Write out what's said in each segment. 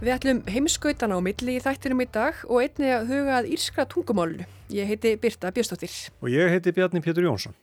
Við ætlum heimskautana á milli í þættinum í dag og einnig að huga að írska tungumálinu. Ég heiti Birta Björnsdóttir. Og ég heiti Bjarni Pétur Jónsson.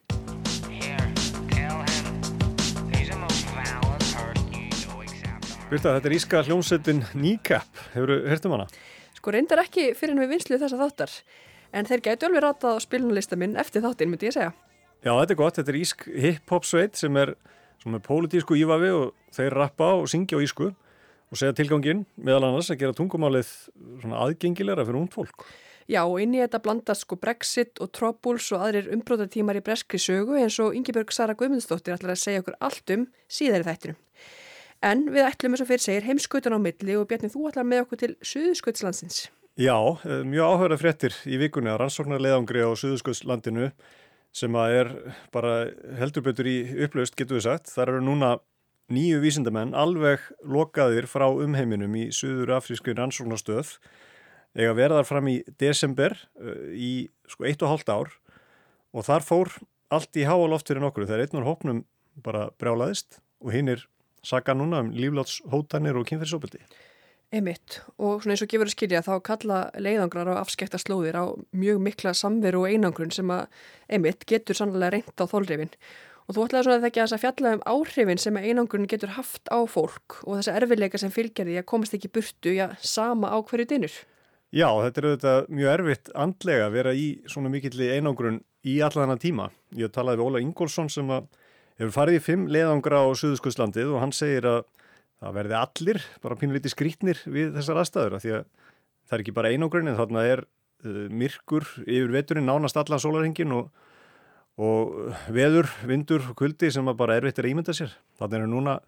Birta, þetta írska hljómsveitin Kneecap. Hefurðu heyrt hana? Sko reyndar ekki fyrir en við vinnslu þessa þáttar. En þeir gætu alveg ratað á spilunarlista minn eftir þáttinn, myndi ég segja. Já, þetta gott. Þetta írsk hip-hop sveit sem er með pólitísku ívafi og þeir rappa og syngja á írsku. Og segja tilganginn meðal annars að gera tungumálið svona aðgengilegra fyrir ungt fólk. Já, og inn í þetta blandast Brexit og Troubles og aðrir umbrotatímar í breskri sögu eins og Ingibjörg Sara Guðmundsdóttir ætlar að segja okkur allt síðar í þættinum. En við ætlum eins og fyrir segir heimskautan á milli og Bjarni, þú ætlar með okkur til Suðurskautslandsins. Já, mjög áhugaverðar fréttir í vikunni að rannsóknarleiðangri á Suðurskautslandinu sem að er bara heldur betur í upplaust, getur við sagt. Þar eru núna 9 vísindamenn alveg lokaðir frá umheiminum í suður-afrískri rannsóknarstöð eiga verðar fram í desember í 1,5 ár og þar fór allt í háaloft fyrir nokkru þegar einn úr hópnum bara brjálaðist og hinnir saka núna líflátshótanir og kynferðisofbeldi. Einmitt, og svona eins og gefur að skilja þá kalla leiðangrar á afskekkta slóðir á mjög mikla samveru og einangrun sem að einmitt getur sannlega reynt á þolrifin. Og þú ætlaði svona þekkja að fjalla áhrifin sem einangrun getur haft á fólk og þessa erfiðleika sem fylgir því að komast ekki burtu, sama á hverju dynur. Já, þetta er auðvitað mjög erfitt andlega að vera í svona mikilli einangrun í allan þennan tíma. Ég talaði við Óla Ingólfsson sem hefur farið í 5 leiðangra á Suðurskautslandið og hann segir að það verði allir bara pínulítið skrýtnir við þessar aðstæður af því að það er ekki bara einangrun en þarna er myrkur yfir veturinn nánast allan sólarhringinn og veður, vindur og kuldi sem bara erfitt að ímynda sér. Þannig er núna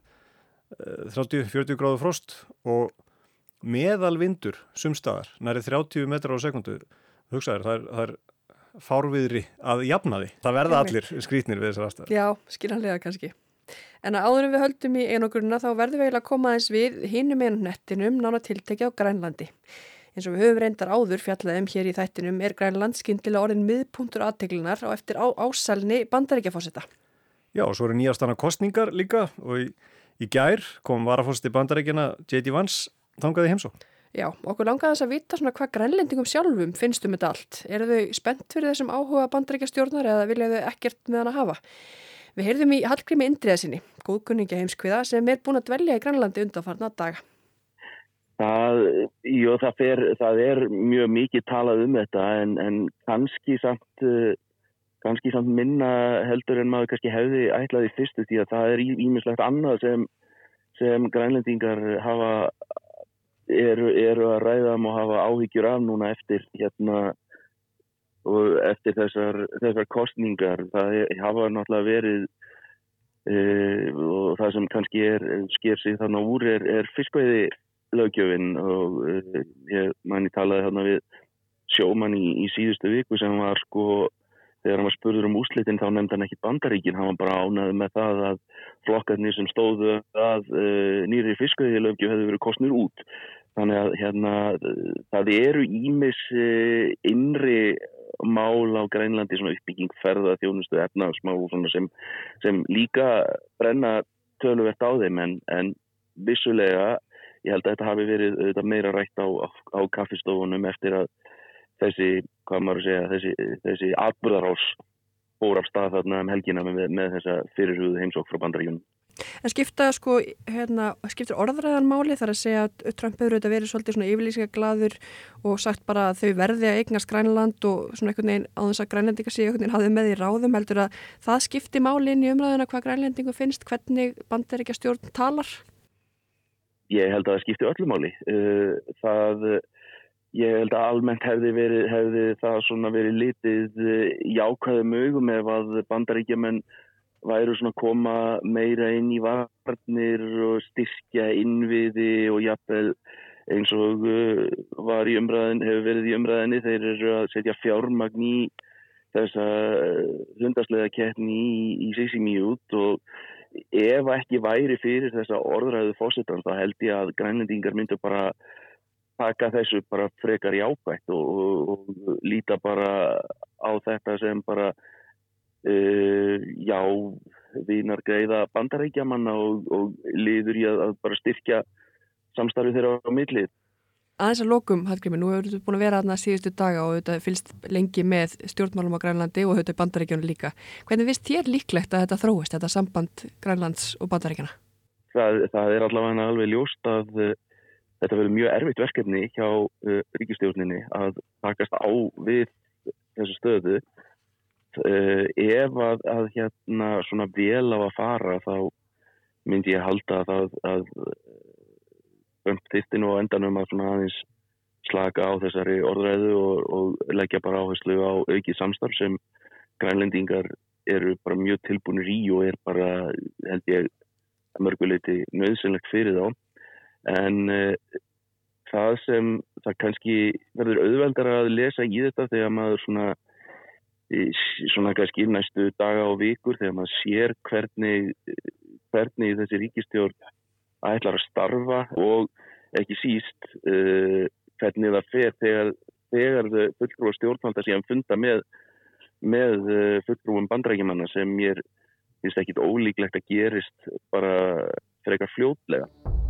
30-40 gráður frost og meðalvindur sumstaðar, nærri 30 metrar á sekundu. Hugsaður, það er fárviðri að jafna því. Það verða allir skrýtnir við þessar aðstæður. Já, skiljanlega kannski. En áður en við höldum í einangrunna þá verðum við eiginlega að koma aðeins við hinum einangnettinum nánar tiltekið á Grænlandi. Eins og við höfum reyndar áður fjallaðum hér í þættinum er Grænland skyndilega orðin miðpunktur athyglinnar á eftir ásælni Bandaríkjaforseta. Já, og svo eru nýjastana kosningar líka og í gær kom varaforseti Bandaríkjanna J.D. Vance þangaði heimsókn. Já, okkur langaði þess að vita svona hvað grænlendingum sjálfum finnst þetta allt. Eru þau spennt fyrir þessum áhuga Bandaríkjastjórnar eða vilja þau ekkert með hann að hafa? Við heyrðum í Hallgrími Indriðasyni, góðkunningja heimskviða sem er búin að dvelja í Grænlandi undanfarna daga. Það er mjög mikið talað þetta en kannski samt minna heldur en maður kannski hefði ætlað í fyrstu því að það er ýmislegt annað sem grænlendingar eru að ræða og hafa áhyggjur af núna eftir þessar kosningar. Það hafa náttúrulega verið og það sem kannski sker sig þarna úr er fiskveiði löggjöfin og ég talaði þarna við sjómann í síðustu viku sem var þegar hann var spurður úrslitin þá nefndi hann ekki Bandaríkin, hann var bara ánægður með það að flokkarnir sem stóðu að nýrri fiskveiðilöggjöf hefðu verið kosnir út. Þannig að það eru ýmis innri mál á Grænlandi, svona uppbygging ferðaþjónustu, efnahagsmál sem líka brenna töluvert á þeim en vissulega ég held að þetta hafi verið meira rætt á kaffistofunum eftir að þessi atburðarás fór af stað þarna helgina með þessa fyrirhuguðu heimsókn frá Bandaríkjunum. En skiptir orðræðan máli þar að segja að Trump hefur verið svolítið svona yfirlýsingaglaður og sagt bara að þau verði að eignast Grænland og svona einhvern veginn á þess að grænlendingar sé einhvern veginn hafði með í ráðum, heldur að það skipti máli inn í umræðuna hvað grænlendingu finnst, hvernig Bandaríkjastjórn talar? Ég held að það skipti öllu máli. Ég held að almennt hefði það svona verið litið jákvæðum augum ef að Bandaríkjamenn væru svona koma meira inn í varnir og styrkja innviði og jafnvel eins og hefur verið í umræðinni, þeir eru að setja fjármagn í þessa hundarslega keppni í Sisimiut út og ef ekki væri fyrir þessa orðræðu forsetans þá held ég að grænlendingar myndu bara taka þessu bara frekar jákvætt og líta bara á þetta sem bara vinar greiða Bandaríkjamanna og liður í að bara styrkja samstarfi þeirra á milli. Aðeins að lokum, Hallgrímur, nú hefur þú búin að vera þarna síðustu daga og þetta fylgst lengi með stjórnmálum á Grænlandi og þetta Bandaríkjunum líka. Hvernig finnst þér líklegt að þetta þróist, þetta samband Grænlands og Bandaríkjana? Það er allavega alveg ljóst að þetta verður mjög erfitt verkefni hjá ríkisstjórninni að takast á við þessu stöðu. Ef að hérna svona vel á að fara þá myndi ég halda að Trump-þyrtin og endanum að svona aðeins slaka á þessari orðræðu og leggja bara áherslu á aukið samstarf sem grænlendingar eru bara mjög tilbúnir í og bara, held ég, að mörguleyti nauðsynlegt fyrir þá. En það kannski verður auðveldara að lesa í þetta þegar maður svona kannski næstu daga og vikur þegar maður sér hvernig þessi ríkisstjórn ætlar að starfa og ekki síst hvernig það fer þegar fulltrúar stjórnvalda síðan funda með fulltrúum Bandaríkjamanna sem mér finnst ekkit ólíklegt að gerist bara frekar fljótlega.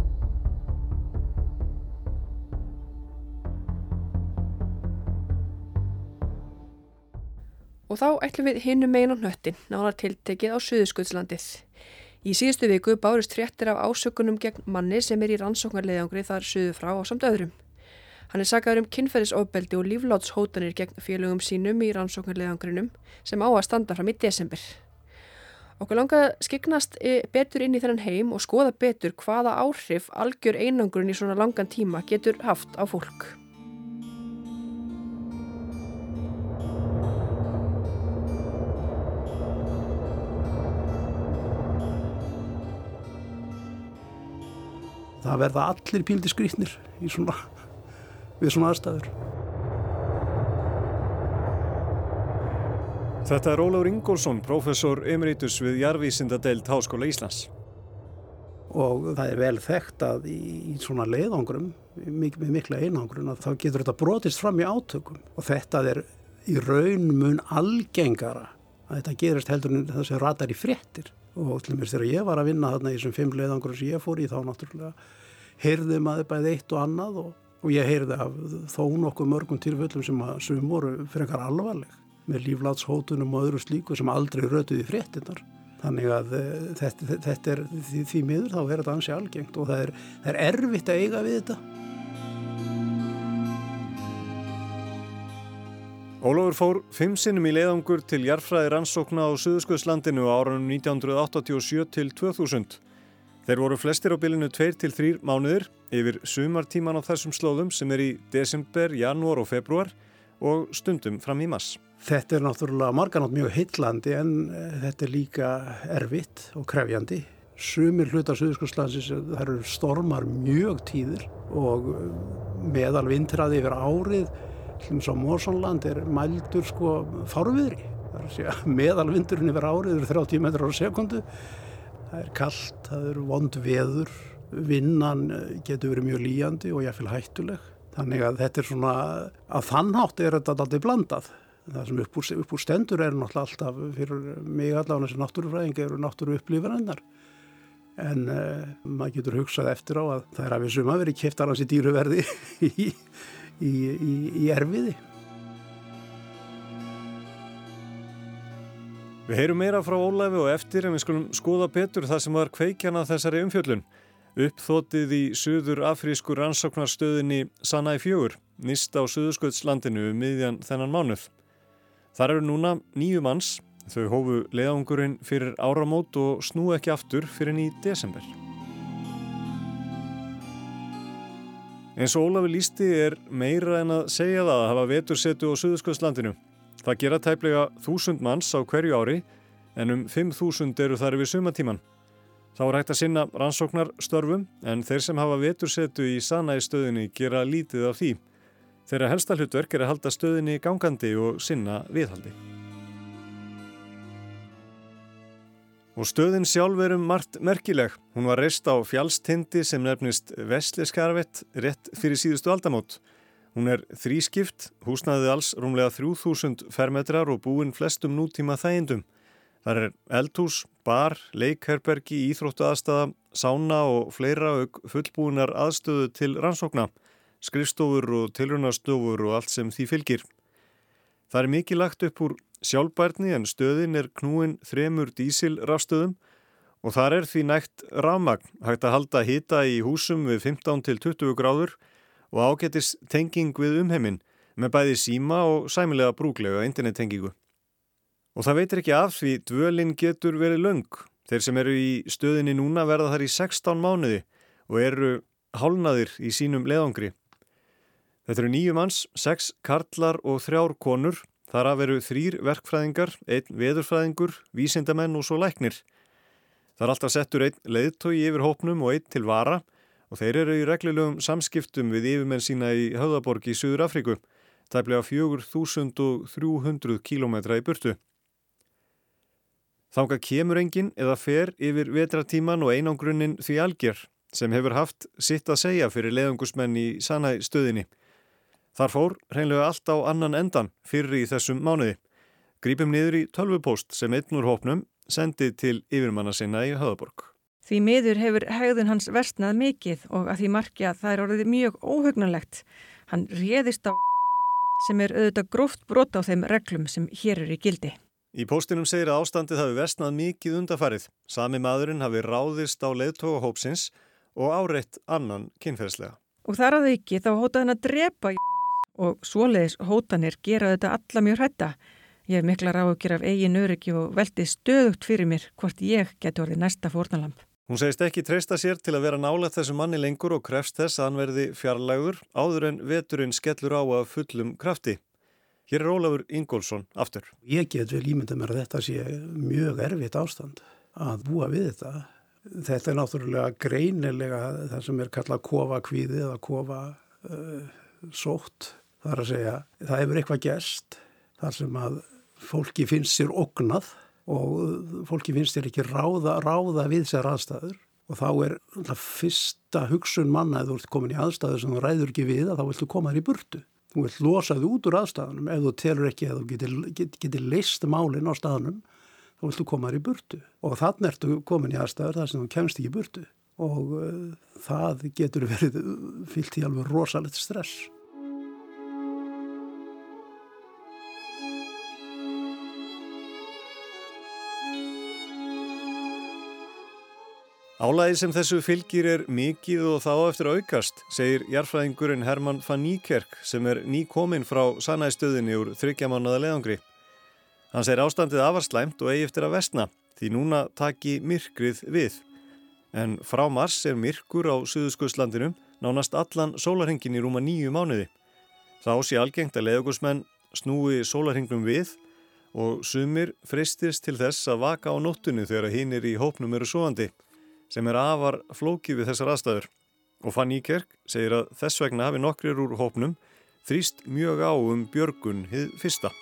Og þá ætlum við hinum megin á hnöttin, nánar tiltekið á Suðurskautslandið. Í síðustu viku bárust fréttir af ásökunum gegn manni sem í rannsóknarleiðangri þar suður frá ásamt öðrum. Hann sakaður kynferðisofbeldi og líflátshótanir gegn félögum sínum í rannsóknarleiðangrinum sem á að standa fram í desember. Okkur langaði að skyggnast betur inn í þennan heim og skoða betur hvaða áhrif algjör einangrun í svona langan tíma getur haft á fólk. Það verða allir pínlítið skrýtnir við svona aðstæður. Þetta er Ólafur Ingólfsson, prófessor emeritus við jarðvísindadeild Háskóla Íslands. Og það er vel þekkt að í svona leiðangrum, með mikla einangrun, að þá getur þetta brotist fram í átökum. Og þetta er í raun mun algengara að þetta gerist heldur en það sem ratar í fréttir. Og til mér þegar ég var að vinna þarna í þessum 5 leiðangrum sem ég fór í, þá náttúrulega heyrði maður bæði eitt og annað og ég heyrði af þó nokkuð mörgum tilfellum sem voru frekar alvarleg með líflátshótunum og öðru slíku sem aldrei rötuði fréttinnar. Þannig að þetta er því miður þá er þetta ansi algengt og það er erfitt að eiga við þetta. Ólafur fór 5 sinnum í leiðangur til jarðfræði rannsókna á Suðurskautslandinu á árunum 1987 til 2000. Þeir voru flestir á bilinu 2 til 3 mánuðir yfir sumartíman á þessum slóðum sem í desember, janúar og febrúar og stundum fram í mars. Þetta er náttúrulega marganátt mjög heillandi en þetta er líka erfitt og krefjandi. Sumir hlutar Suðurskautslandsins, það eru stormar mjög tíðir og meðal vindhraði yfir árið á Mosonland er mældur fárviðri. Það er að segja meðalvindurinn yfir árið eru 30 metrar á sekundu. Það er kalt, það eru vond veður, vinnan getur verið mjög lýjandi og jafnvel hættuleg. Þannig að þetta er svona, að þann hátt er þetta dálítið blandað. Það sem upp úr stendur er náttúrulega alltaf fyrir mig allavega þessi náttúrufræðingar eru náttúruupplifanirnar. En maður getur hugsað eftir á að það er að við suma verið keyptar hans í dýruverði í erfiði. Við heyrum meira frá Ólafi og eftir en við skulum skoða betur það sem var kveikjan að þessari umfjöllun. Uppþotið í suður-afrísku rannsóknarstöðinni Sanai 4, nyrst á Suðurskautslandinu miðjan þennan mánuð. Þar eru núna 9 manns, þau hófu leiðangurinn fyrir áramót og snúa ekki aftur fyrir í desember. Eins og Ólafi lýsti er meira en að segja það að hafa vetursetu á Suðurskautslandinu. Það gera tæplega 1000 manns á hverju ári en 5000 eru þar yfir sumartíman. Þá er hægt að sinna rannsóknarstörfum en þeir sem hafa vetursetu í Sanai stöðinni gera lítið af því. Þeirra helsta hlutverk er að halda stöðinni gangandi og sinna viðhaldi. Og stöðin sjálf er margt merkileg. Hún var reist á fjallstindi sem nefnist Vesliskarvet rétt fyrir síðustu aldamót. Hún er þrískipt, húsnæðið alls rúmlega 3000 fermetrar og búin flestum nútíma þægindum. Þar eldhús, bar, leikherbergi, íþróttaaðstaða, sána og fleira auk fullbúinar aðstöðu til rannsókna, skrifstofur og tilraunastofur og allt sem því fylgir. Það mikið lagt upp úr sjálfbærni en stöðin knúin 3 dísilrafstöðum og þar því nægt rafmagn, hægt að halda hita í húsum við 15 til 20 gráður og ágætis tenging við umheiminn með bæði síma og sæmilega brúklega internettengingu. Og það veitir ekki af því dvölin getur verið löng. Þeir sem eru í stöðinni núna verða þar í 16 mánuði og hálfnaðir í sínum leiðangri. Þetta 9 manns, 6 karlar og 3 konur. Þar af 3 verkfræðingar, 1 veðurfræðingur, vísindamenn og svo læknir. Það alltaf settur 1 leiðtogi yfir hópnum og 1 til vara og þeir eru í reglulegum samskiptum við yfirmenn sína í Höfðaborg í Suður Afríku, tæplega 4.300 kílómetra í burtu. Þangað kemur enginn eða fer yfir vetrartíman og einangrunnin því alger sem hefur haft sitt að segja fyrir leiðangusmenn í Sanai stöðinni. Þar fór hreinlega allt á annan endan fyrr í þessum mánuði. Grípum niður í tölvupóst sem einn úr hópnum sendi til yfirmanna sinna í Höfðaborg. Því miður hefur hegðun hans versnað mikið og að því marki að það orðið mjög óhugnanlegt. Hann réðist á sem auðvitað gróft brot á þeim reglum sem hér í gildi. Í póstinum segir að ástandið hafi versnað mikið undanfarið. Sami maðurinn hafi ráðist á leiðtogahópsins og áreitt annan kynferðislega. Og þar að auki þá hótaði hann að drepa og svoleiðis hótanir gera þetta alla mjög hrædda. Ég hef miklar áhyggjur af eigin öryggi og velti stöðugt fyrir mér hvort ég geti orðið næsta fórnarlamb. Hún segist ekki treysta sér til að vera nálægt þessum manni lengur og krefst þess að hann verði fjarlægur áður en veturinn skellur á af fullum krafti. Hér Ólafur Ingólfsson aftur. Ég get vel ímyndað mér að þetta sé mjög erfitt ástand að búa við þetta. Þetta náttúrulega greinilega það sem kallað kofakvíði eða kofasótt. Það að segja, það hefur eitthvað gerst þar sem að fólki finnst sér ógnað og fólki finnst sér ekki ráða við sér aðstæður. Og þá fyrsta hugsun manna ef þú ert komin í aðstæður sem þú ræður ekki við að þá viltu koma þér í burtu. Þú vilt losa þig út úr aðstæðanum ef þú telur ekki að þú getur leyst málin á staðanum, þá viltu koma þér í burtu. Og þannig ertu komin í aðstæður þar sem þú kemst ekki í burtu. Og það getur verið fyllt í alveg rosalegt stress. Álagið sem þessu fylgir mikið og þá eftir aukast, segir jarðfræðingurinn Hermann van Niekerk sem nýkominn frá Sanai stöðinni úr 3 mánaða leiðangri. Hann segir ástandið afar slæmt og eigi eftir að versna, því núna taki myrkrið við. En frá mars myrkur á Suðurskautslandinu nánast allan sólarhringinn í rúma 9 mánuði. Þá sé algengt að leiðangusmenn snúi sólarhringnum við og sumir freistist til þess að vaka á nóttunni þegar hinir í hópnum eru sofandi, sem afar flókið við þessar aðstæður. Og van Niekerk segir að þess vegna hafi nokkrir úr hópnum þrýst mjög á björgun hið fyrsta.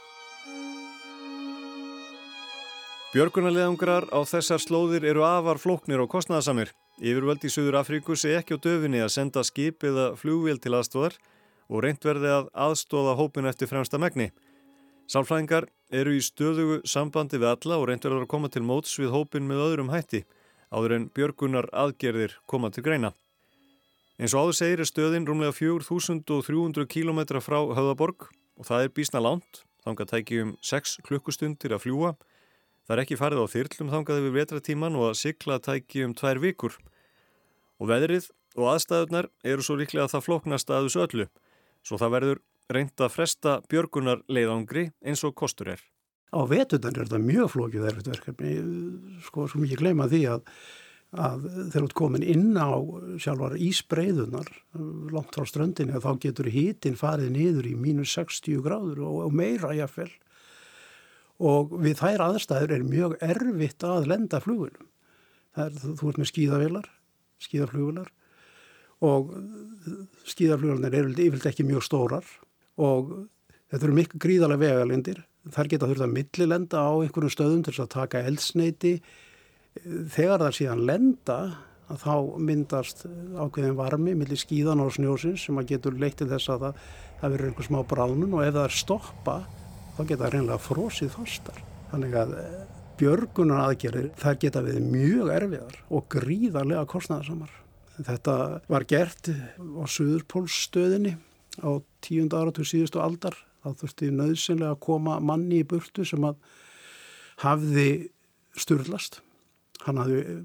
Björgunarleiðangrar á þessar slóðir eru afar flóknir og kostnaðarsamir. Yfirvöld í Suður Afríku sé ekki á döfinni að senda skip eða flugvél til aðstoðar og reynt verði að aðstoða hópin eftir fremsta megni. Sálfræðingar eru í stöðugu sambandi við alla og reynt verður að koma til móts við hópin með öðrum hætti, áður en björgunar aðgerðir koma til greina. Eins og áður segir stöðin rúmlega 4.300 kílómetra frá Höfðaborg og það býsna langt, þangað tæki 6 klukkustundir að fljúga. Það ekki farið á þyrlum þangað yfir vetratíman og að sigla tæki 2 vikur. Og veðrið og aðstæðurnar eru svo líklega það flóknasta að þessu öllu, svo það verður reynt að fresta björgunar leiðangri eins og kostur er. Á veturnar þetta mjög flókið erfitt verkefni, sko mikið gleyma því að þegar þú ert komin inn á sjálfar ísbreiðunar langt frá ströndinni þá getur hitinn farið niður í -60 gráður og meira jafnvel. Og við þær aðstæður mjög erfitt að lenda flugvélum. Þú ert með skíðaflugvélar og skíðaflugvélarnir eru yfirleitt ekki mjög stórar og þetta eru miklu gríðarlega vegalengdir. Þær geta þurft að millilenda á einhverjum stöðum til þess að taka eldsneyti. Þegar það síðan lenda þá myndast ákveðin varmi milli skíðana og snjósins sem að getur leitt til þess að það verður einhver smá bráðnun og ef það stoppa þá geta það reynilega frosið fastar. Þannig að björgunar aðgerðir, þær geta verið mjög erfiðar og gríðarlega kostnaðarsamar. Þetta var gert á Suðurpólsstöðinni á 10. áratug síðustu aldar. Það þurfti nauðsynlega að koma manni í burtu sem að hafði sturlast. Hann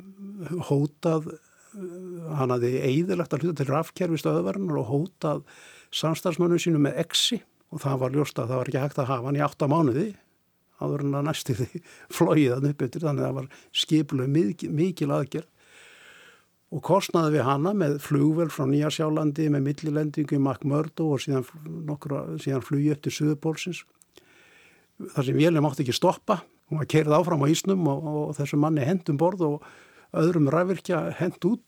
hafði eyðilegt að hluta til rafkerfi stöðvarinnar og hótað samstarfsmönnum sínum með exi og það var ljóst að það var ekki hægt að hafa hann í 8 mánuði áður en að næstu því flogið hann upp eftir, þannig að það var skipuleg mikil aðgerð og kostnaði við hana með flugvél frá Nýja-Sjálandi með millilendingu í McMurdo og síðan flugi upp til Suðurpólsins. Þar sem vélin mátti ekki stoppa, hún var keyrð áfram á ísnum og þessu manni hent borð og öðrum rafvirkja hent út.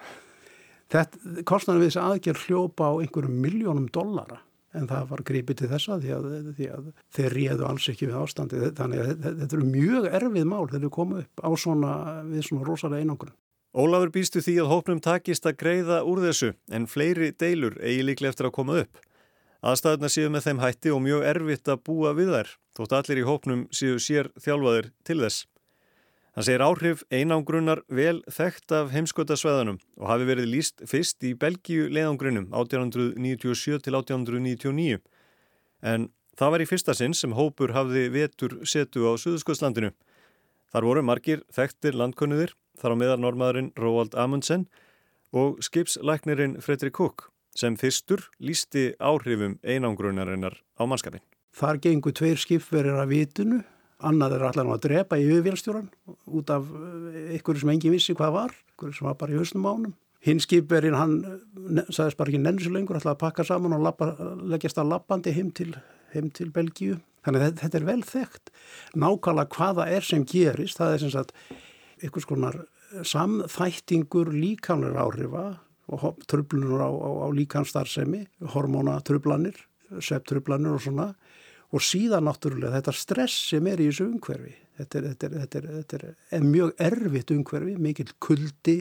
Kostnaði við þessi aðgerð hljópa á einhverjum milljónum dollara. En það var gripið til þessa því að þeir réðu alls ekki við ástandi. Þannig að þetta eru mjög erfið mál þegar þau komu upp á við svona rosalega einangrun. Ólafur býstu því að hópnum takist að greiða úr þessu en fleiri deilur eigi líklega eftir að koma upp. Aðstæðurnar séu með þeim hætti og mjög erfitt að búa við þær, þótt allir í hópnum séu sér þjálfaðir til þess. Hann segir áhrif einangrunar vel þekkt af heimskautasvæðunum og hafi verið lýst fyrst í Belgíu leiðangrinum 1897 til 1899. En það var í fyrsta sinn sem hópur hafði vetur setu á Suðurskautslandinu. Þar voru margir þekktir landkönnuðir, þar á meðal Norðmaðurinn Roald Amundsen og skipslæknirinn Frederick Cook, sem fyrstur lýsti áhrifum einangrunarinnar á mannskapinn. Þar gengu 2 skipverjar af vitinu. Annað allan að drepa yfirvélstjóran út af einhverju sem enginn vissi hvað var, einhverju sem var bara í hausnum á honum. Hinn skipverjinn, hann sagðist bara ekki nenni svo lengur, ætlaði að pakka saman og leggjast að labbandi heim til Belgíu. Þannig að þetta er vel þekkt. Nákvæmlega hvaða sem gerist, það sem sagt einhvers konar samþættingur líkamlegra áhrifa og truflanir á líkamsstarfsemi, hormónatruflanir, svefntruflanir og svona. Og síðan náttúrulega þetta stress sem í þessu umhverfi. Þetta er mjög erfitt umhverfi, mikill kuldi,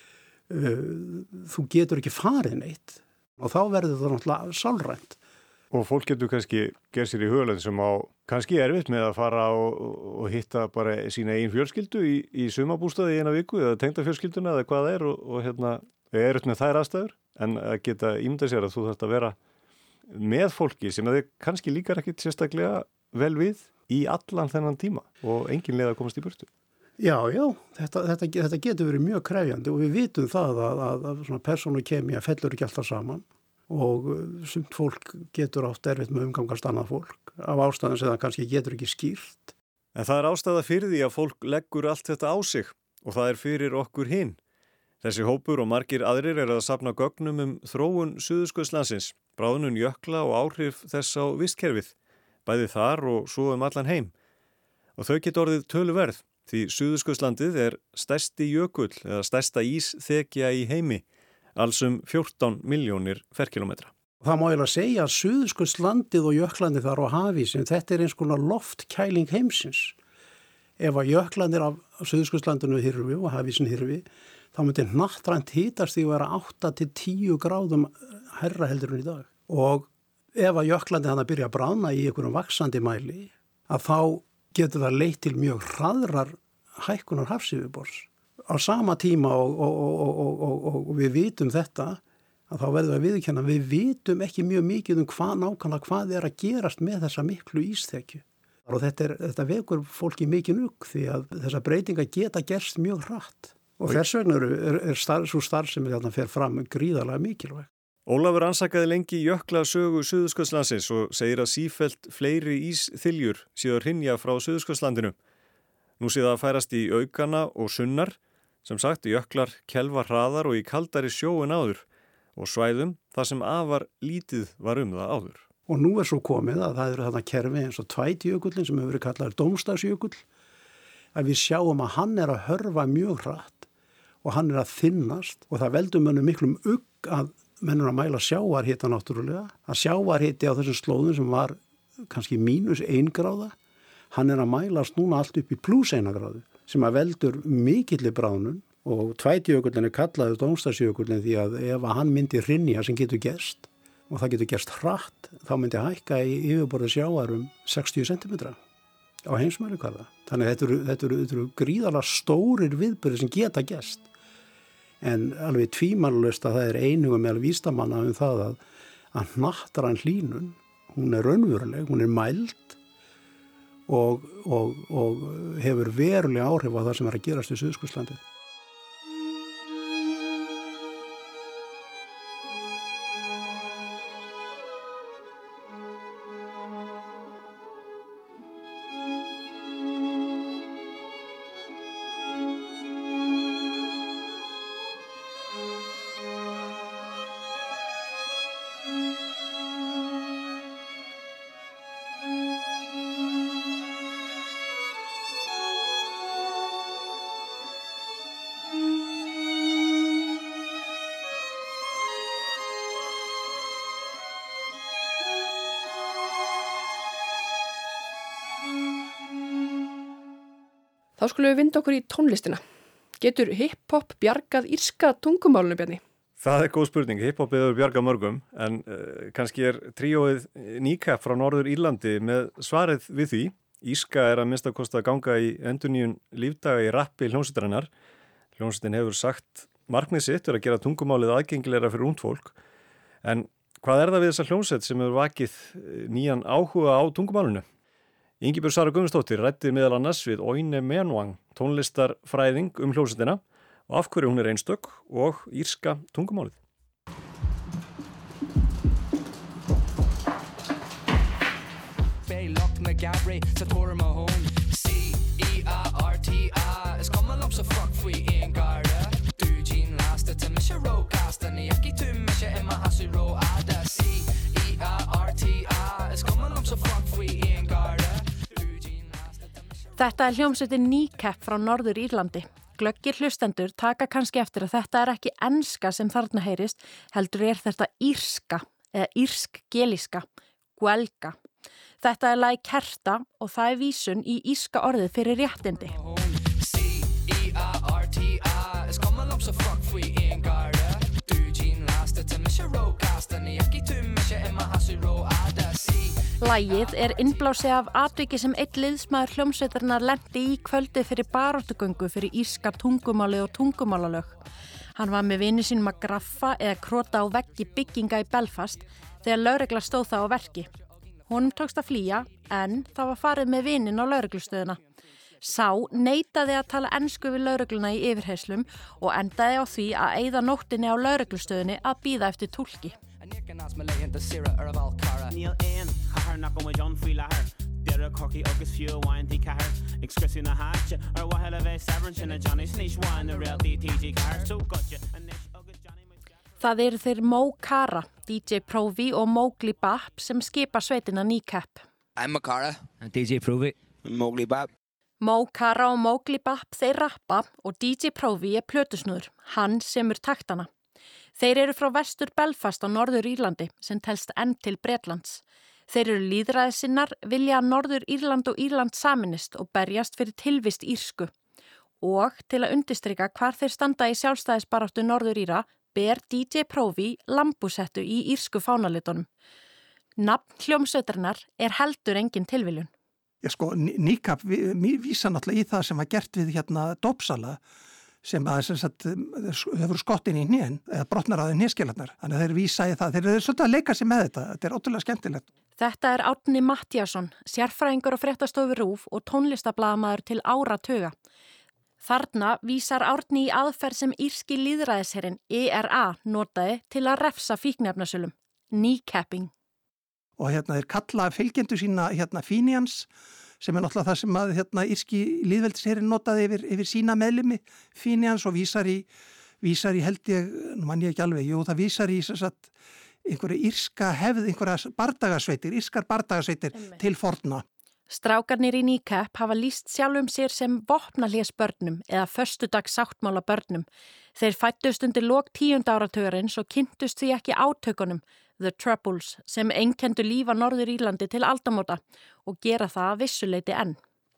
þú getur ekki farið neitt og þá verður það náttúrulega sálrænt. Og fólk getur kannski gerð sér í hugalegð sem á kannski erfitt með að fara og hitta bara sína eigin fjölskyldu í sumarbústaði í 1 viku eða tengdafjölskylduna eða hvað það er og erfitt með þær aðstæður en að geta ímyndað sér að þú þarft að vera með fólki sem að þið kannski líkar ekkit sérstaklega vel við í allan þennan tíma og engin leið að komast í burtu. Já, þetta getur verið mjög krefjandi og við vitum það að svona persónukemía fellur ekki alltaf saman og sumt fólk getur átt erfitt með umgangast annað fólk af ástæðum sem það kannski getur ekki skýrt. En það er ástæða fyrir því að fólk leggur allt þetta á sig og það er fyrir okkur hinn. Þessi hópur og margir aðrir að safna gögnum þróun Suðurskautslandsins, bráðnun jökla og áhrif þess á vistkerfið, bæði þar og svo allan heim. Og þau geta orðið töluverð, því Suðurskautslandið er stærsti jökull eða stærsta ísþekja í heimi, alls 14 milljónir ferkilometra. Það má eiginlega segja að Suðurskautslandið og jöklandir þar á hafísinn, þetta er eins konar loftkæling heimsins. Ef að jöklandir af Suðurskautslandinu hyrfi og hafísinn hyrfi, þá myndi hnattrænt hitast því að vera 8 til 10 gráðum herra heldur en í dag. Og ef að jöklandi hann að byrja að bráðna í einhverjum vaxandi mæli, að þá getur það leitt til mjög hraðrar hækkunar hafsyfirborðs. Á sama tíma og við vitum þetta, að þá verðum við að viðurkenna, við vitum ekki mjög mikið nákvæmlega hvað er að gerast með þessa miklu ísþekju. Og þetta vekur fólki mikið nugg því að þessa breytinga geta gerst mjög hratt. Og þess vegna er svo starfsemi þarna fer fram gríðarlega mikilvæg. Ólafur ansakaði lengi jökla sögu Suðurskautslandsins og segir að sífellt fleiri ísþyljur séu að hrynja frá Suðurskautslandinu. Nú sé það að færast í aukana og sunnar, sem sagt jöklar kelfa hraðar og í kaldari sjó en áður og svæðum þar sem afar lítið var það áður. Og nú er svo komið að það eru þarna kerfi eins og Tvætjökullin sem hefur verið kallaður Dómsdagsjökull, að við sjáum að hann er að hörfa mjög hratt og hann er að þynnast og það veldur mönnum miklum ugg að mennur að mæla sjávarhita náttúrulega. Að sjávarhiti á þessum slóðum sem var kannski -1 gráða, hann er að mælast núna allt upp í +1 gráðu sem að veldur mikilli bráðnun og Tvætjökullin er kallaður Dómsdagsjökullin því að ef hann myndi hrynja sem getur gerst og það getur gerst hratt, þá myndi hækka í yfirborði sjávar 60 cm. á heimsmælikvarða. Þannig að þetta eru gríðarlega stórir viðburðir sem geta gerst. En alveg tvímælalaust að það er einhugum meðal vísindamanna það að hnattræn hlýnun, hún er raunveruleg, hún er mæld og hefur verulega áhrif á það sem er að gerast í Suðurskautslandið. Þá skulum við vinda okkur í tónlistina. Getur hip-hop bjargað írska tungumálinu, Bjarni? Það er góð spurning. Hip-hopið hefur bjargað mörgum, en kannski er tríóið Kneecap frá Norður Írlandi með svarið við því. Írska er að minnsta kosti að ganga í endurnýjun lífdaga í rappi hljómsveitarinnar. Hljómsveitin hefur sagt markmið sitt er að gera tungumálið aðgengilegra fyrir ungt fólk. En hvað er það við þessa hljómsveit sem hefur vakið nýjan áhuga á tungumálinu? Ingibjörg Sara Guðmundsdóttir ræddi meðal annars við Oine Menwang, tónlistarfræðing hljómsveitina og af hverju hún er einstök og írska tungumálið. Þetta er hljómsveitin Kneecap frá Norður Írlandi. Glöggir hlustendur taka kannski eftir að þetta er ekki enska sem þarna heyrist, heldur er þetta írska eða írsk-gelíska, guelga. Þetta er lagi Kerta og það er vísun í írska orðið fyrir réttindi. Lagið er innblásið af atviki sem einn liðsmaður hljómsveitarinnar lenti í kvöldið fyrir baráttugöngu fyrir írska tungumálið og tungumálalög. Hann var með vini sínum að graffa eða krota á veggi bygginga í Belfast þegar lögregla stóð það á verki. Honum tókst að flýja en það var farið með vinin á lögreglustöðina. Sá neitaði að tala ensku við lögregluna í yfirheyslum og endaði á því að eyða nóttinni á lögreglustöðinni að bíða eftir túlki. Það eru þeir Mo Cara, DJ Provi og Mowgli Bap sem skipa sveitina Kneecap. I'm Mo Cara, DJ Provi, Mowgli Bap. Mo Cara og Mowgli Bap þeir rappa og DJ Provi er plötusnúður, hann semur taktana. Þeir eru frá vestur Belfast á Norður Írlandi sem telst enn til Bretlands. Þeir eru lýðræðissinnar, vilja að Norður Írland og Írland saminist og berjast fyrir tilvist írsku. Og til að undirstrika hvar þeir standa í sjálfstæðisbaráttu Norður Íra ber DJ Provi lambúsettu í írsku fánalitunum. Nafn hljómsveitarinnar er heldur engin tilviljun. Kneecap vísa náttúrulega í það sem var gert við dópsala sem hefur skottin í hnén eða brotnar á þeim hnéskelarnar. Þannig að þeir vísa í það. Þeir eru svolítið að leika sig með þetta. Þetta er ótrúlega skemmtilegt. Þetta er Árni Matthíasson, sérfræðingur á Fréttastofu RÚV og tónlistablaðamaður til áratuga. Þarna vísar Árni í aðferð sem írski lýðræðisherinn ERA notaði til að refsa fíkniefnasölum, kneecapping. Og þeir kalla fylgjendur sína Fenians, sem er náttúrulega það sem að írski lýðveldisherinn notaði yfir sína meðlimi, Fenians, og vísar í held ég, nú mann ég ekki alveg, það vísar í einhverja írska hefð, einhverja írskar bardagasveitir til forna. Strákarnir í Kneecap hafa lýst sjálfum sér sem vopnahlésbörnum eða föstudags sáttmála börnum. Þeir fættust undir lok 10. áratugarins og kynntust því ekki átökunum, The Troubles, sem einkenndu líf á Norður Írlandi til aldamóta og gera það að vissuleyti enn.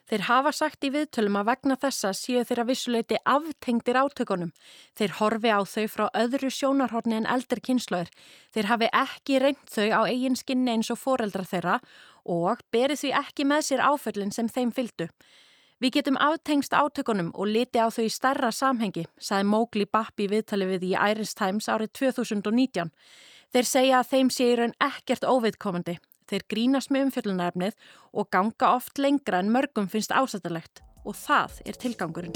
Þeir hafa sagt í viðtölum að vegna þessa séu þeir að vissuleyti aftengdir átökunum. Þeir horfi á þau frá öðru sjónarhorni en eldri kynslóðir. Þeir hafi ekki reynt þau á eigin skinni eins og foreldrar þeirra og beri því ekki með sér áföllin sem þeim fylgdu. Við getum aftengst átökunum og liti á þau í stærra samhengi, sagði Mowgli Bap í viðtali við í Irish Times árið 2019. Þeir segja að þeim sé í raun ekkert óviðkomandi. Þeir grínast með umfjöllunarefnið og ganga oft lengra en mörgum finnst ásættanlegt og það tilgangurinn.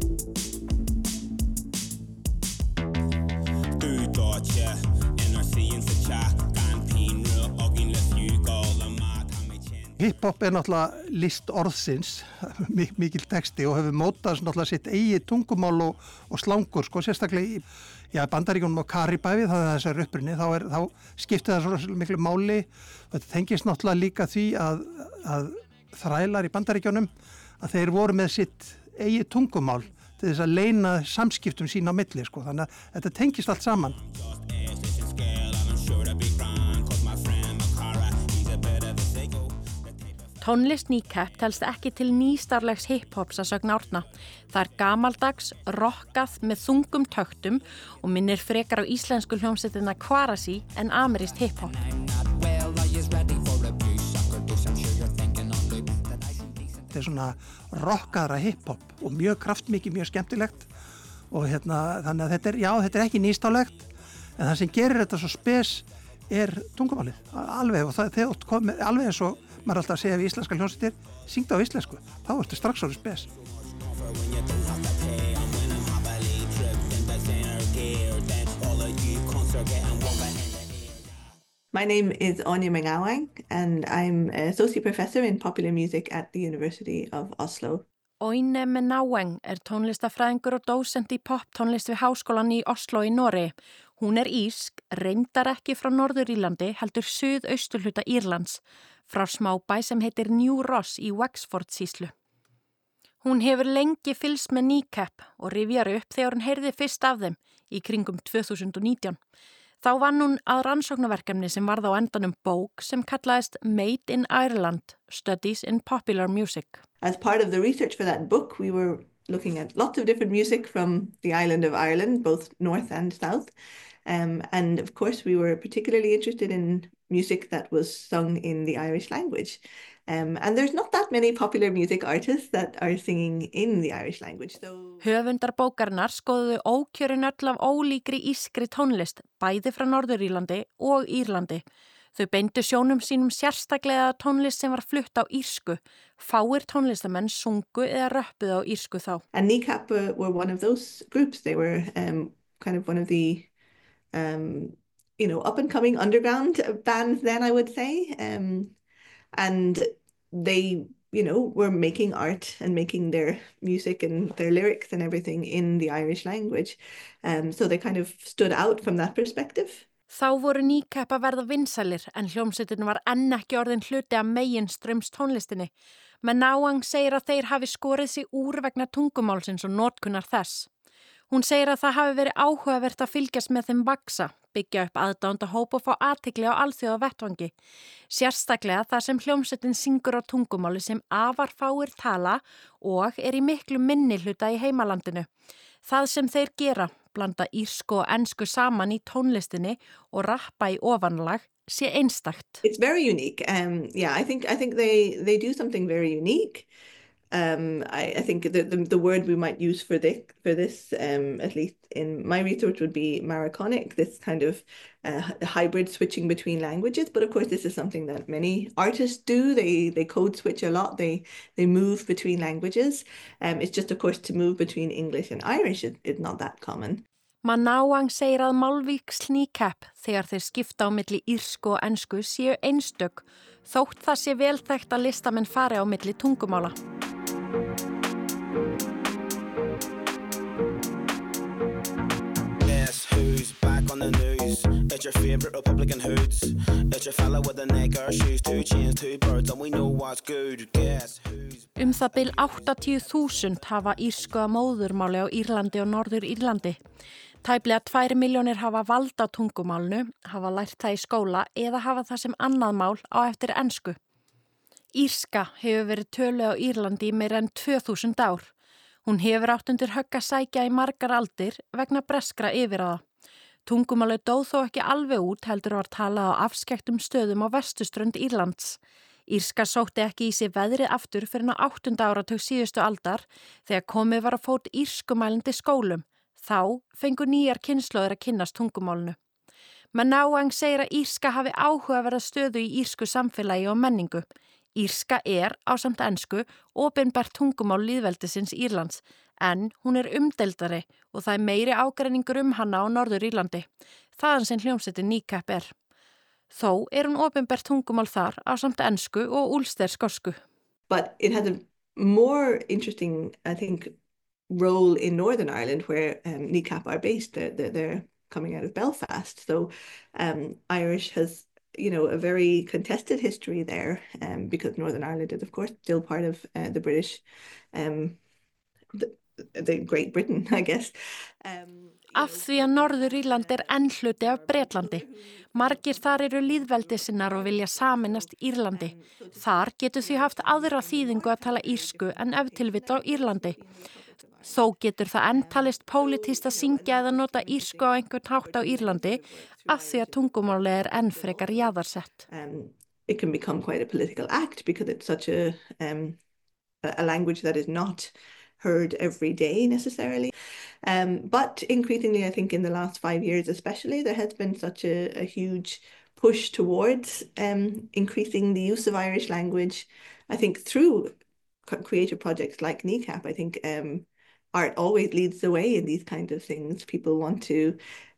Hip-hop náttúrulega list orðsins, mikil texti og hefur mótað náttúrulega sitt eigi tungumál og slangur, sérstaklega í Bandaríkjunum og Karibæfi, það þessar upprunni, þá skipti það svo miklu máli. Þetta tengist náttúrulega líka því að þrælar í Bandaríkjunum, að þeir voru með sitt eigi tungumál til þess að leyna samskiptum sín á milli, þannig að þetta tengist allt saman. Tónlist Kneecap telst ekki til nýstarlegs hip-hops að sögn Árna. Það gamaldags, rockað með þungum töktum og minnir frekar á íslensku hljómsveitina Kvarasi en amerískt hip-hop. Þetta er svona rockaðra hip-hop og mjög kraftmikið, mjög skemmtilegt og þannig að þetta er ekki nýstálegt en það sem gerir þetta svo spes er tungumálið, alveg og það komið alveg eins og maður alltaf að segja við íslenska hljómsveitir, syngdu á íslensku, þá ertu strax orðið spes. My name is Anya Mengawang and I'm an associate professor in popular music at the University of Oslo. Oine Mengawang tónlistafræðingur og dósent í poptónlist við háskólan í Oslo í Noregi. Hún írsk, reyndar ekki frá Norður-Írlandi, heldur suðausturhluta Írlands, frá smábæ sem heitir New Ross í Wexford-sýslu. Hún hefur lengi fylgst með Kneecap og rifjar upp þegar hún heyrði fyrst af þeim í kringum 2019. Þá vann hún að rannsóknarverkefni sem varð á endanum bók sem kallaðist Made in Ireland, Studies in Popular Music. As part of the research for that book, we were looking at lots of different music from the island of Ireland, both north and south. And of course, we were particularly interested in music that was sung in the Irish language. And there's not that many popular music artists that are singing in the Irish language. Höfundar bókarinnar skoðuðu ókjörin öll af ólíkri írskri tónlist, bæði frá Norður-Írlandi og Írlandi. Þau beindu sjónum sínum sérstaklega tónlist sem var flutt á írsku. Fáir tónlistamenn sungu eða röppuðu á írsku þá. And Kneecap were one of those groups. They were kind of one of the up-and-coming underground bands then, I would say. And they, were making art and making their music and their lyrics and everything in the Irish language. So they kind of stood out from that perspective. Þá voru Kneecap að verða vinsælir en hljómsveitin var enn ekki orðin hluti af meginstraums tónlistinni. Mengawang segir að þeir hafi skorið sig úr vegna tungumálsins og notkunar þess. Hún segir að það hafi verið áhugavert að fylgjast með þeim vaksa, byggja upp aðdáenda hóp og fá athygli á alþjóða vettvangi. Sérstaklega það sem hljómsveitin syngur á tungumáli sem afar fáir tala og í miklu minni hluta í heimalandinu. Það sem þeir gera, blanda írsku og ensku saman í tónlistinni og rappa í ofanlag, sé einstakt. It's very unique. I think they do something very unique. I think the word we might use for this, at least in my research, would be maraconic, this kind of hybrid switching between languages. But of course, this is something that many artists do. They code switch a lot. They move between languages. It's just, of course, to move between English and Irish is not that common. Mengawang segir að málvíksl Kneecap þegar þeir skipta á milli írsku og ensku séu einstök, þótt það sé vel þekkt að listamenn fari á milli tungumála. Guess who's back on the news? It's your favorite Republican hoods. It's your fella with the necker shoes, 2 chains, 2 birds, and we know what's good. Guess who's... Það bil 80.000 hafa írsku að móðurmáli á Írlandi og Norður-Írlandi. Tæplega 2 milljónir hafa vald á tungumálnu, hafa lært það í skóla eða hafa það sem annað mál á eftir ensku. Írska hefur verið töluð á Írlandi í meira en 2000 ár. Hún hefur átt undir högg að sækja í margar aldir vegna breskra yfirráða. Tungumálið dó þó ekki alveg út, heldur var talað á afskekktum stöðum á vesturströnd Írlands. Írska sótti ekki í sig veðrið aftur fyrir á 8. áratug síðustu aldar þegar komið var að fót írskumælandi skólum. Þá fengu nýjar kynslóðir að kynnast tungumálinu. Manaouang segir að írska hafi áhugaverða stöðu í írsku samfélagi og menningu. Írska ásamt ensku opinbert tungumál lýðveldisins Írlands, en hún umdeildari og það meiri ágreiningur hana á Norður Írlandi. Þaðan sem hljómsveitin Kneecap Þó hún opinbert tungumál þar ásamt ensku og úlsterskosku. But it has a more interesting, I think, role in Northern Ireland where Kneecap are based. They're coming out of Belfast. So Irish has, a very contested history there because Northern Ireland is, of course, still part of the British, the Great Britain, I guess. Af því að Norður Írland enn hluti af Bretlandi. Margir þar lýðveldisinnar og vilja sameinast Írlandi. Þar getur því haft aðra þýðingu að tala írsku en ef til vill á Írlandi. Þó getur það enn talist pólitískt að syngja eða nota írsku á einhvern hátt á Írlandi af því að tungumálið enn frekar jaðarsett. It can become quite a political act because it's such a language that is not heard every day necessarily. But increasingly, I think in the last 5 years especially, there has been such a huge push towards increasing the use of Irish language. I think through creative projects like Kneecap, I think art always leads the way in these kinds of things. People want to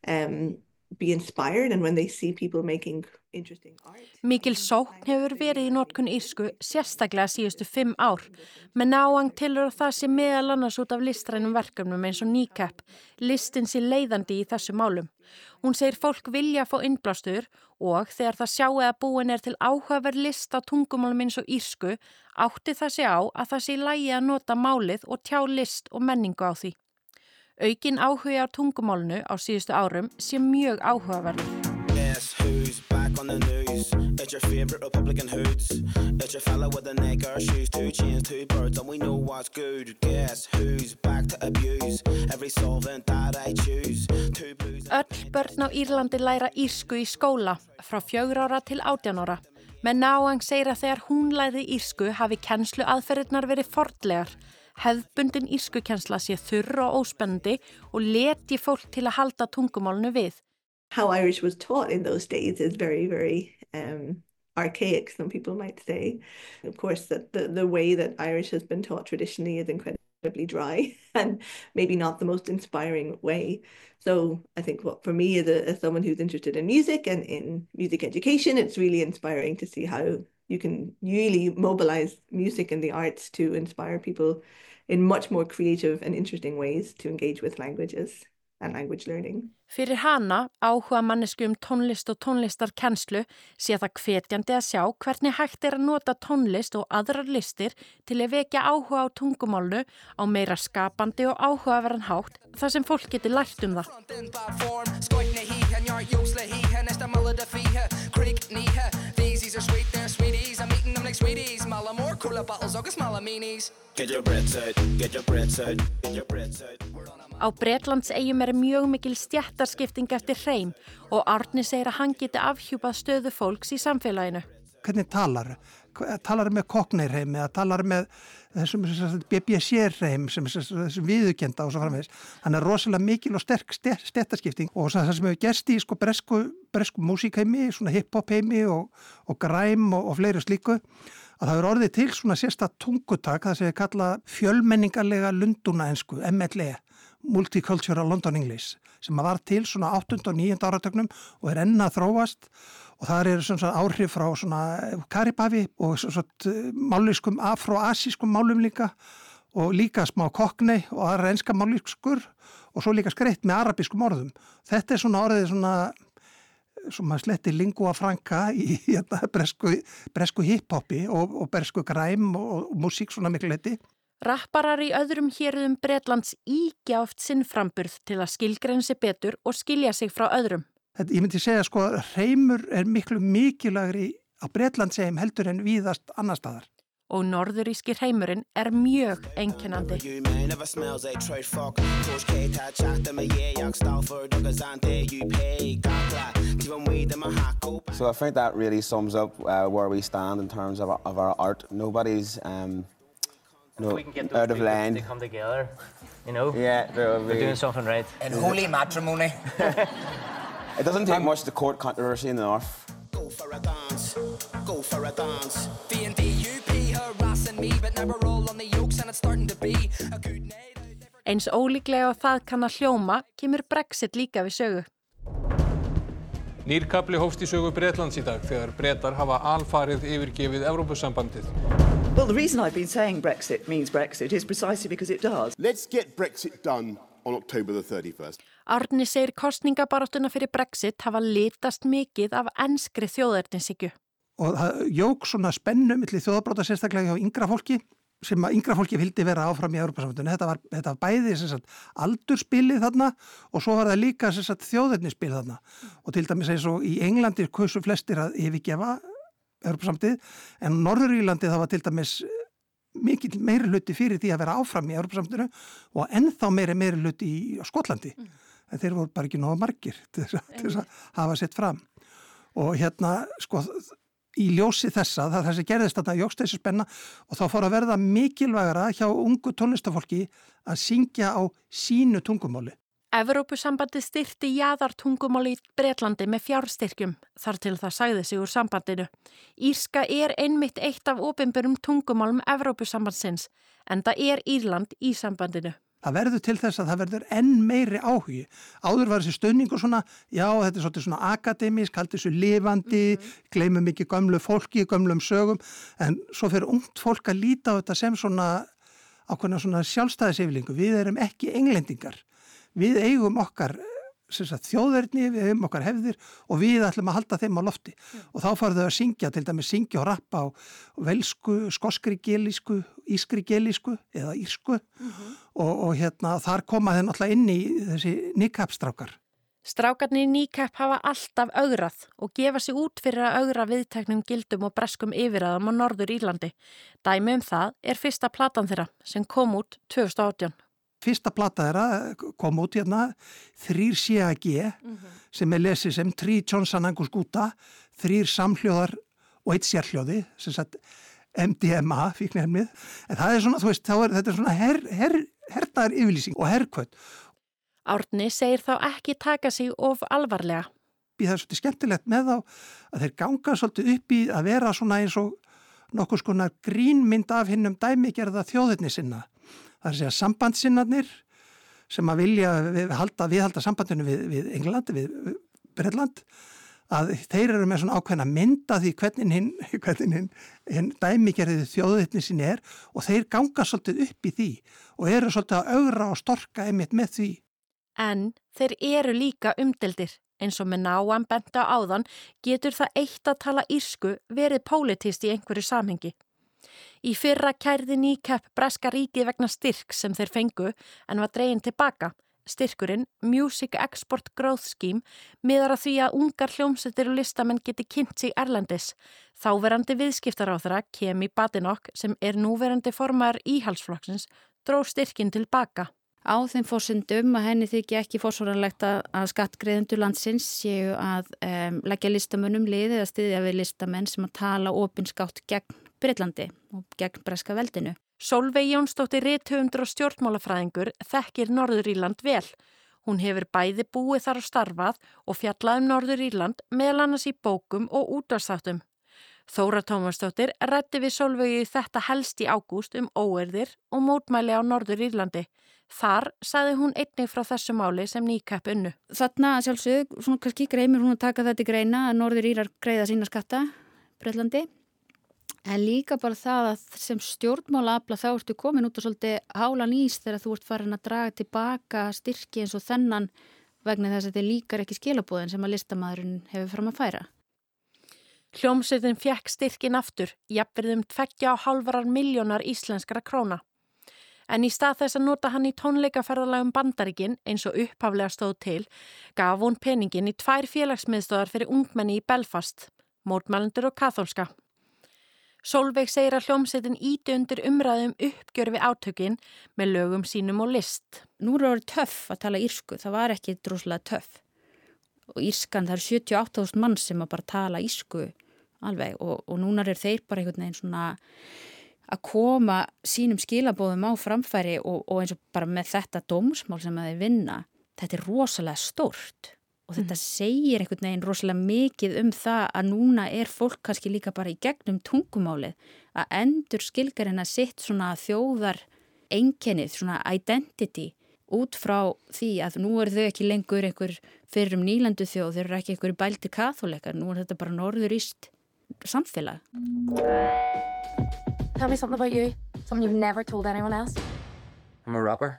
be inspired, and when they see people making interesting art. Mikil sókn hefur verið í notkun írsku sérstaklega síðustu 5 ár. Manaouang telur að það sé meðal annars út af listrænum verkefnum eins og Kneecap. Listin sé leiðandi í þessu málum. Hún segir fólk vilja fá innblástur og þegar það sjáu að búin til áhugaverð list á tungumálum eins og írsku, átti það sé á að það sé í lagi að nota málið og tjá list og menningu á því. Aukin áhugi á tungumálinu á síðustu árum sé mjög áhugaverður. Guess who's back on the news? It's your favorite Republican hoods. It's your fella with the neckar shoes, 2 chains, 2 birds, and we know what's good. Guess who's back to abuse every solvent that I choose. Öll börn á Írlandi læra írsku í skóla frá 4 ára til 18 ára. Manaouang segir að þegar hún læri írsku hafi kennsluaðferðirnar verið fornlegar. Hefðbundin írskukennsla sé þurr og óspennandi og leti fólk til að halda tungumálinu við. How Irish was taught in those days is very, very archaic, some people might say. Of course, the way that Irish has been taught traditionally is incredibly dry and maybe not the most inspiring way. So I think for me as someone who's interested in music and in music education, it's really inspiring to see how you can really mobilize music and the arts to inspire people in much more creative and interesting ways to engage with languages and language learning. Fyrir hana, áhuga mannesku tónlist og tónlistarkennslu, sé það hvetjandi að sjá hvernig hægt að nota tónlist og aðrar listir til að vekja áhuga á tungumálnu á meira skapandi og áhugaverðan hátt þar sem fólk getur lært það. Á Bretlandseyjum mjög mikil stéttaskipting eftir hreim og Árni segir að hann geti afhjúpað stöðu fólks í samfélaginu. Hvernig talar? Talar með Cockney-hreim eða talar með þessum BBC-hreim sem viðurkenda og svo framvegis. Þannig rosalega mikil og sterk stéttaskipting og það sem hefur gerst í bresku músíkheimi, svona hip-hop-heimi og grime og fleiri slíku, að það hefur orðið til svona sérstakt tungutak, það sem við kalla fjölmenningarlega lundúnaensku, MLE, Multicultural London English, sem var til svona 8. og 9. áratögnum og enn að þróast og það eru svona áhrif frá svona Karibahafi og svona mállískum afro-asískum málum líka og líka smá Cockney og aðra enska mállískur og svo líka skreitt með arabískum orðum. Þetta svona orðið svona sletti lingua franca í bresku hip-hopi og bresku grime og músík svona miklu leyti. Rapparar í öðrum héruðum Bretlands íkja oft sinn framburð til að skilgreina sig betur og skilja sig frá öðrum. Ég myndi segja hreimur miklu mikilvægri á Bretlandseyjum heldur en víðast annar staðar. Og norðuríski heimurinn mjög einkennandi. So I think that really sums up where we stand in terms of our art. Nobody's out of line. To come together, you know? Yeah, they're doing something right. In holy matrimony. It doesn't take much to court controversy in the north. Go for a dance, go for a dance. VNDUP harassing me, but never roll on the yokes and it's starting to be a good night. Eins ólíklega og það kann að hljóma, kemur Brexit líka við sögu. Nýr kafli hófst í sögu Bretlands í dag þegar Bretar hafa alfarið yfirgefið Evrópusambandið. Well, the reason I've been saying Brexit means Brexit is precisely because it does. Let's get Brexit done on October the 31st. Árni segir kosningabaráttuna fyrir Brexit hafa litast mikið af enskri þjóðernishyggju. Og það jók svona spennu milli þjóðarbróta sérstaklega hjá yngra fólki sem að yngra fólki vildi vera áfram í Evrópusambandinu. Þetta var bæði aldurspilið þarna og svo var það líka þjóðernisspil þarna. Og til dæmis eins og í Englandi kusu flestir að yfirgefa Evrópusambandið en Norður-Írlandi það var til dæmis mikil meiri hluti fyrir því að vera áfram í Evrópusambandinu og ennþá meiri hluti í Skotlandi. En þeir voru bara ekki nógu margir til þess að hafa sett fram. Og í ljósi þessa, það sem gerðist þarna jókst þessi spenna og þá fór að verða mikilvægara hjá ungu tónlistafólki að syngja á sínu tungumáli. Evrópusambandið styrkti jaðartungumáli í Bretlandi með fjárstyrkjum, þar til það sagði sig úr sambandinu. Írska einmitt eitt af opinberum tungumálum Evrópusambandsins, en það Írland í sambandinu. Það verður til þess að það verður enn meiri áhugi. Áður var þessi stöðningur svona, já þetta svolítið svona akademísk, haldið þessu lifandi, gleymum ekki gömlu fólki, gömlum sögum, en svo fyrir ungt fólk að líta á þetta sem svona ákveðna svona sjálfstæðisyfirlýsingu. Við erum ekki englendingar. Við eigum okkar þjóðerni, við eigum okkar hefðir og við ætlum að halda þeim á lofti. Og þá fara þau að syngja, til dæmis syngja og rappa á velsku, skoskri gelísku, ískri gelísku eða írsku og þar koma þeir náttúrulega inn í þessi NICAP-strákar. Strákarnir í NICAP hafa alltaf ögrað og gefa sig út fyrir að ögra viðteknum gildum og breskum yfirráðum á Norður-Írlandi. Dæmi það fyrsta platan þeirra sem kom út 2018. Fyrsta plata þeirra kom út 3 CAG sem lesið sem 3 Johnson Angus Gúta, 3 samhljóðar og 1 sérhljóði, sem sagt MDMA fíknefnið. En það svona, þú veist, þetta svona hernaðar yfirlýsing og herkvöld. Árni segir þá ekki taka sig of alvarlega. Það svolítið skemmtilegt með þá að þeir ganga svolítið upp í að vera svona eins og nokkuð skonar grínmynd af hinnum dæmigerða þjóðerni sinna. Það segja sambandsinnarnir sem að vilja viðhalda sambandinu við England, við Bretland, að þeir eru með svona ákveðna mynd af því hvernig hinn dæmigerðið þjóðerni sinni og þeir ganga svolítið upp í því og eru svolítið að ögra og storka einmitt með því. En þeir eru líka umdeldir. Eins og með náan benda áðan getur það eitt að tala írsku verið pólitískt í einhverju samhengi. Í fyrra kærði NICAP breska ríkið vegna styrk sem þeir fengu en var dreginn tilbaka. Styrkurinn, Music Export Growth Scheme, miðar að því að ungar hljómsveitir og listamenn geti kynnt sig erlendis. Þáverandi viðskiptaráðherra Kemi Badenoch, sem núverandi formaður íhaldsflokksins, dró styrkinn tilbaka. Á þeim forsendum að henni þykji ekki forsvaranlegt að skattgreiðendur landsins séu að leggja listamönnum lið eða styðja við listamenn sem að tala opinskátt gegn Bretlandi og gegn breska veldinu. Sólveig Jónsdóttir rithöfundur og stjórnmálafræðingur þekkir Norður-Írland vel. Hún hefur bæði búið þar og starfað og fjallað Norður-Írland meðal annars í bókum og útvarpsþáttum. Þóra Tómasdóttir ræddi við Sólveigu þetta helst í ágúst óeirðir og mótmæli á Norður-Írlandi. Þar sagði hún einnig frá þessu máli sem NICAP unnu. Þarna sjálfsög, svona kannski greimir hún að taka þetta í greina að Norður-Írar greiða sína skatta Bretlandi. En líka bara það að sem stjórnmálaafla þá ertu komin út og svolítið hálan ís þegar þú ert farin að draga tilbaka styrki eins og þennan vegna þess að þetta líkar ekki skilabúðin sem að listamaðurinn hefur fram að færa. Hljómsveitin fékk styrkin aftur, jafnvirðum 2,5 milljónar íslenskra króna. En í stað þess að nota hann í tónleikaferðalagum Bandaríkin eins og upphaflega stóð til, gaf hún peningin í 2 félagsmiðstöðvar fyrir ungmenni í Belfast. mótmælendur og kaþólska. Sólveig segir að hljómsveitin ýti undir umræðum uppgjör við átökin með lögum sínum og list. Nú er það töff að tala írsku, það var ekki droslega töff. Og írskan, það 78.000 mann sem að bara tala írsku alveg og núna þeir bara einhvern veginn svona að koma sínum skilabóðum á framfæri og eins og bara með þetta dómsmál sem að þeir vinna, þetta rosalega stórt. Og þetta segir einhvern veginn rosalega mikið það að núna fólk kannski líka bara í gegnum tungumálið að endur skilgreina sitt svona þjóðar einkennið, svona identity út frá því að nú þau ekki lengur einhver fyrrum nýlendu þjóð, þeir ekki einhver bælti kaþóleikar, nú þetta bara norðurískt samfélag. Tell me something about you, something you've never told anyone else. I'm a rapper.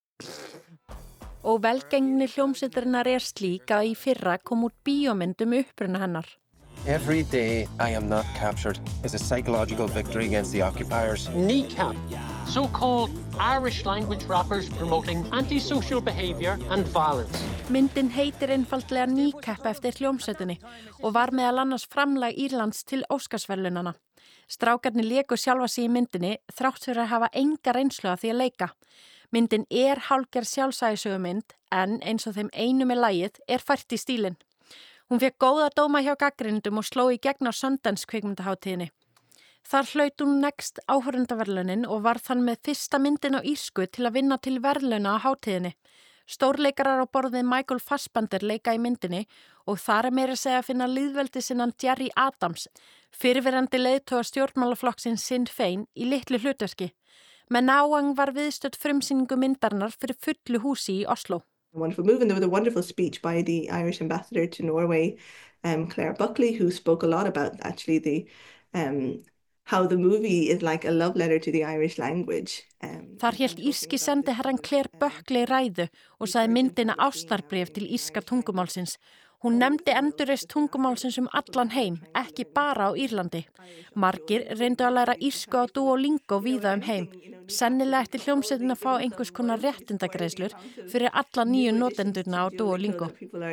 Og velgengni hljómsveitarinnar slík að í fyrra kom út bíómynd uppruna hennar. Every day I am not captured is a psychological victory against the occupiers. NECAP, so-called Irish language rappers promoting antisocial behavior and violence. Myndin heitir einfaldlega NECAP eftir hljómsveitinni og var meðal annars framlag Írlands til Óskarsverðlaunanna. Strákarnir léku sjálfa sig í myndinni þrátt fyrir að hafa enga reynslu af því að leika. Myndin hálfgerð sjálfsægisögumynd en eins og þeim einu með lagið fært í stílinn. Hún fékk góða dóma hjá gagnrýnendum og sló í gegn á Sundance kvikmyndahátíðinni. Þar hlaut hún next áhorfendaverðlaunin og var þann með fyrsta myndin á írsku til að vinna til verðlauna á hátíðinni. Stórleikarar á borðið Michael Fassbender leika í myndinni og þar meira segja að finna lýðveldisinnan Gerry Adams, fyrrverandi leiðtoga stjórnmálaflokksins Sinn Féin í litlu hlutverki. Manaouang var viðstödd frumsýningu myndarinnar fyrir fullu húsi í Oslo. A wonderful move, and there was a wonderful speech by the Irish ambassador to Norway, Claire Buckley, who spoke a lot about actually how the movie is like a love letter to the Irish language. Þar hélt írski sendiherran Claire Buckley ræðu og sagði myndina ástarbréf til írska tungumálsins. Hún nefndi endurreist tungumálsins allan heim, ekki bara á Írlandi. Margir reyndu að læra írsku á Duolingo víða heim. Sennilega ætti hljómsveitin að fá einhvers konar réttindagreiðslur fyrir alla nýju notendurna á Duolingo.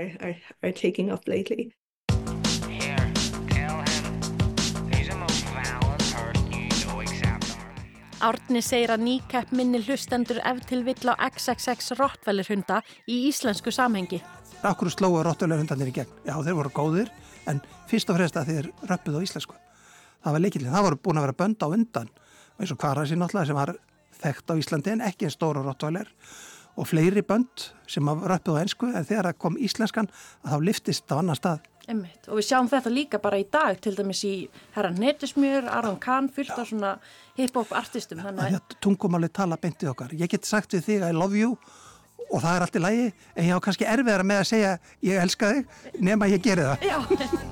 Árni segir að NECAP minni hlustendur ef til vill á XXX Rottweiler hunda í íslensku samhengi. Akkur slóu Rottweiler hundarnir í gegn. Já, þeir voru góðir, en fyrst og fremst að þeir röppuðu á íslensku. Það var lykillinn. Það voru búin að vera bönd á undan, eins og Kvarasi náttúrulega sem var þekkt á Íslandi en ekki eins stóra Rottweiler og fleiri bönd sem röppuðu á ensku, en þegar kom íslenskan að þá lyftist á annan stað. Einmitt. Og við sjáum þetta líka bara í dag, til dæmis í Herra Netusmjör, Aron Kahn, fullt af svona hip-hop artistum. Tungumálið tala beint við okkar. Ég get sagt við þig I love you og það allt í lagi, en ég á kannski erfiðara með að segja ég elska þig nema ég geri það. Já.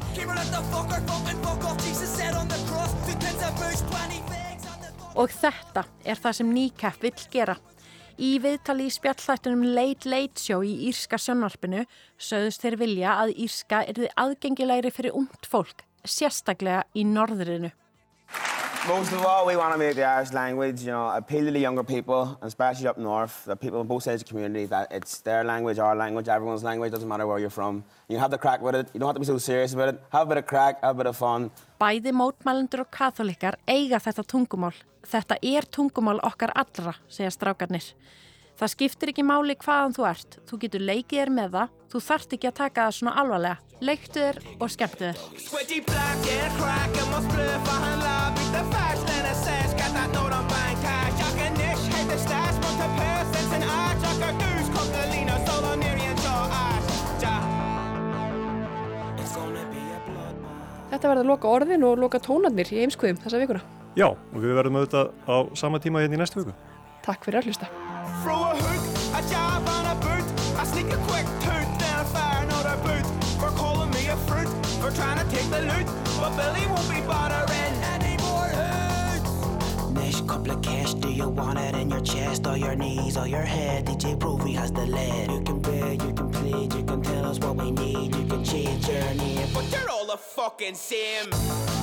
Og þetta það sem NECAP vill gera. Í viðtali í spjallþættunum Late Late Show í írska sjónvarpinu sögðust þeir vilja að írska yrði aðgengilegri fyrir ungt fólk, sérstaklega í norðrinu. Most of all, we want to make the Irish language, appeal to the younger people, and especially up north, the people on both sides of the community, that it's their language, our language, everyone's language, doesn't matter where you're from. You have to crack with it, you don't have to be so serious about it, have a bit of crack, have a bit of fun. Bæði mótmælendur og kaþólikkar eiga þetta tungumál. Þetta tungumál okkar allra, segja strákarnir. Það skiptir ekki máli hvaðan þú ert. Þú getur leikið þér með það. Þú þarft ekki að taka það svona alvarlega. Leiktu þér og skemmtu þér. Þetta verða loka orðin og loka tónarnir í Heimskviðum þessa vikuna. Já, og við verðum auðvitað á sama tíma hérna í næstu viku. Takk fyrir að hlusta. Next couple of cash, do you want it in your chest or your knees or your head? DJ Provy has the lead. You can beg, you can plead, you can tell us what we need, you can change your name, but you're all the fucking same.